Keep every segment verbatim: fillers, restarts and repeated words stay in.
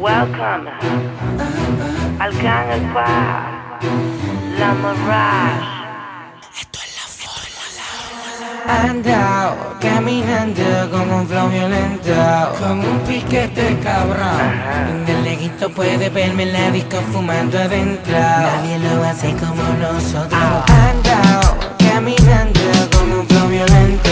Welcome al Gang El Pa, La Mirage. Esto es la fórmula. Andao, caminando con un flow violento, con un piquete cabrón. Del leguito puede verme en la disco fumando adentro. Nadie lo hace como nosotros. Andao, caminando con un flow violento.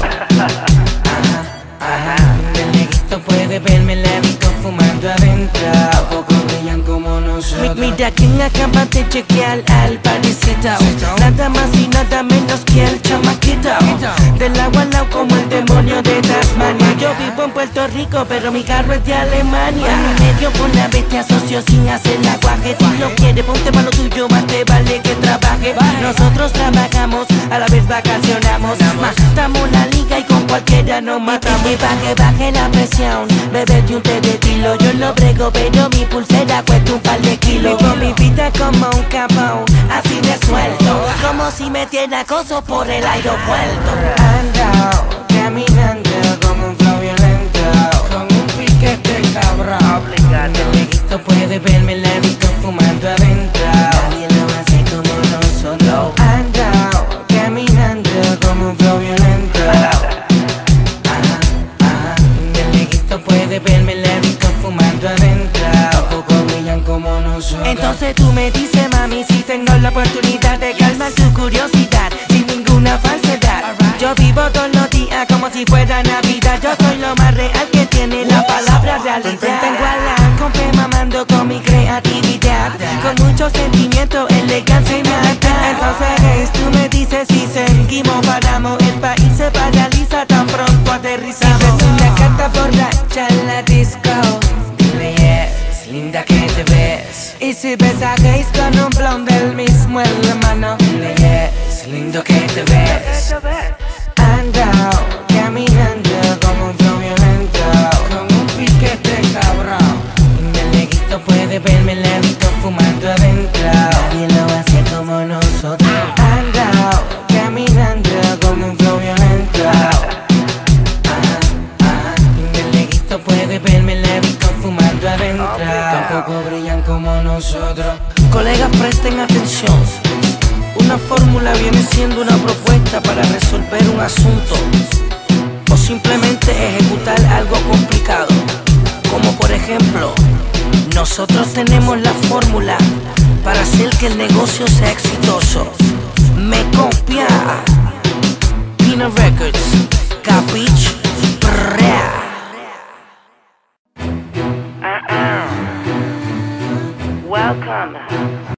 Ajá, ajá. Del leguito puede verme en la disco fumando adentro. Poco brillan como nosotros. Mira quién acaba de chequear al parecito. Nada más y nada menos que el chamaquito. Del agua al lado como el demonio de Tasmania. Yo vivo en Puerto Rico pero mi carro es de Alemania. En medio con la bestia socio sin hacer el aguaje. Si lo quieres ponte pa' lo tuyo, más te vale que trabaje. Nosotros trabajamos, a la vez vacacionamos. Matamos la liga y con cualquiera nos matamos. Y pa' que baje la presión, bebete un té de tilo. Yo lo brego pero mi pulsera cuesta un par de kilos. Vivo mi vida como un capón, así de suelto, como si metiera acoso por el aeropuerto. Andao, caminando como un flow violento, con un piquete cabrón. El leguito puede verme en la disco fumando adentro. Nadie lo hace como nosotros. Andao, caminando como un flow violento. Ajá, ajá. El leguito puede verme en la disco fumando adentro. Tampoco brillan como nosotros. Entonces tú me dices, mami, si tengo la oportunidad de calmar tu curiosidad sin ninguna falsedad. Yo vivo todos los días como si fuera Navidad. Yo soy lo más real que tiene la palabra realidad. Tengo a la compa mamando con mi creatividad, con mucho sentimiento, elegancia y maldad. Entonces, hey, tú me dices si seguimos, paramos. El país se paraliza tan pronto aterrizamos. Si ves una carta borracha en la disco, dile yes, linda que te ves. Y si ves a Gays con un blond del mismo en la mano, dile yes, lindo que te ves. Andao, caminando como un flow violento, con un piquete cabrón. El leguito puede verme en la disco fumando adentro. Nadie lo hace como nosotros. Andao, caminando como un flow violento. Ajá, ajá. El leguito puede verme en la disco fumando adentro. Tampoco brillan como nosotros. Colegas, presten atención. Una fórmula viene siendo una propuesta para resolver un asunto o simplemente ejecutar algo complicado. Como por ejemplo, nosotros tenemos la fórmula para hacer que el negocio sea exitoso. Me copia Pino Records, Capich, Brea. Welcome